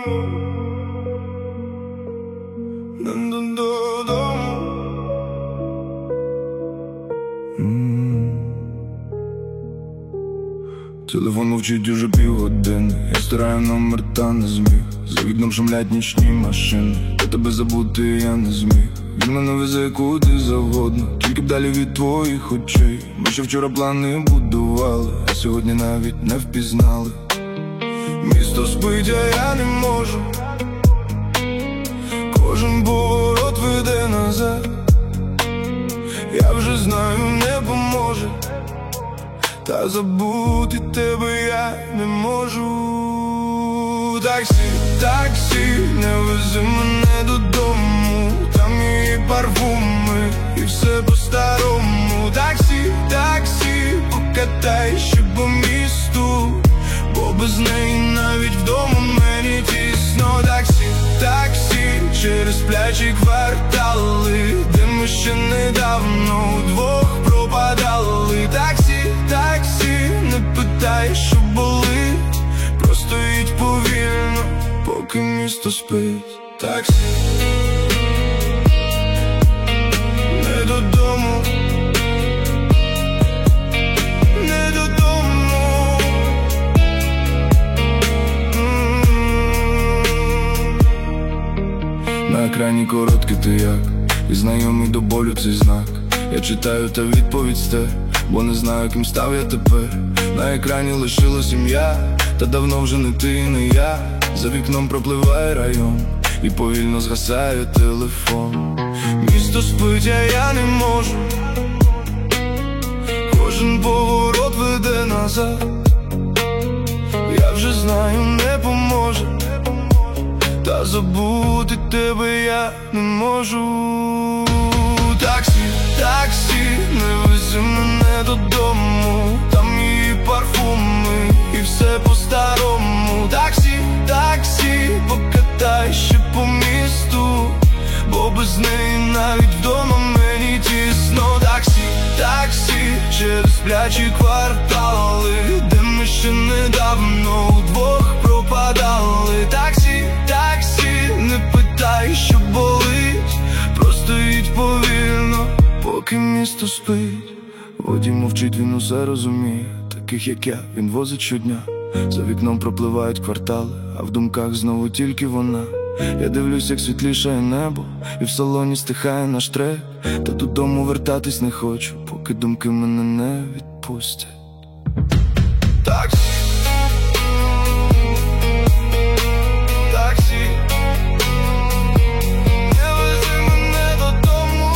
Телефон мовчить уже півгодини. Я стираю номер та не зміг. За вікном шумлять нічні машини. Та тебе забути я не зміг. Він мене везе куди завгодно, тільки б далі від твоїх очей. Ми ще вчора плани будували, а сьогодні навіть не впізнали. Місто спить, а я не можу. Кожен поворот веде назад. Я вже знаю, не поможе. Та забути тебе я не можу. Таксі, таксі, не вези мене додому. Там її парфуми і все по-старому. Таксі, таксі, покатай ще по місту, бо без неї навіть вдома мені тісно. Таксі, таксі, через сплячі квартали, де ми ще недавно удвох пропадали. Таксі, таксі, не питай, що болить, просто їдь повільно, поки місто спить. Таксі, не додому, не додому. На екрані короткий ти як, і знайомий до болю цей знак. Я читаю та відповідь сте, бо не знаю, ким став я тепер. На екрані лишилась ім'я, та давно вже не ти і не я. За вікном пропливає район, і повільно згасає телефон. Місто спить, а я не можу. Кожен поворот веде назад. Я вже знаю, не поможе. Та забути тебе я не можу. Таксі, таксі, не вези мене додому. Там її парфуми і все по-старому. Таксі, таксі, покатай ще по місту, бо без неї навіть вдома мені тісно. Таксі, таксі, через сплячі квартали, де ми ще недавно удвох пропадали. Таксі, таксі, не питай, що болить, просто їдь повільно, поки місто спить. Водій мовчить, він усе розуміє. Таких як я, він возить щодня. За вікном пропливають квартали, а в думках знову тільки вона. Я дивлюсь, як світлішає небо, і в салоні стихає наш трек. Та додому вертатись не хочу, поки думки мене не відпустять. Таксі, таксі, не вези мене додому.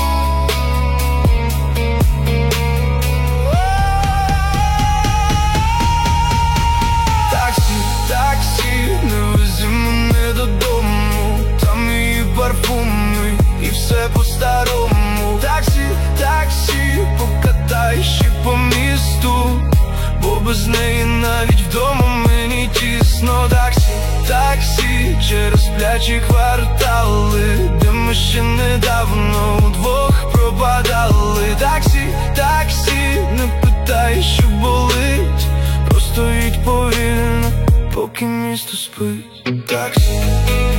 Таксі, таксі, не вези мене додому. Там її парфуми і все по-старому. Таксі, таксі, покатай ще по місту, бо без неї навіть вдома мені тісно. Таксі, таксі, через сплячі квартали, де ми ще недавно удвох пропадали. Таксі, таксі, не питай, що болить, просто їдь повільно, поки місто спить. Таксі.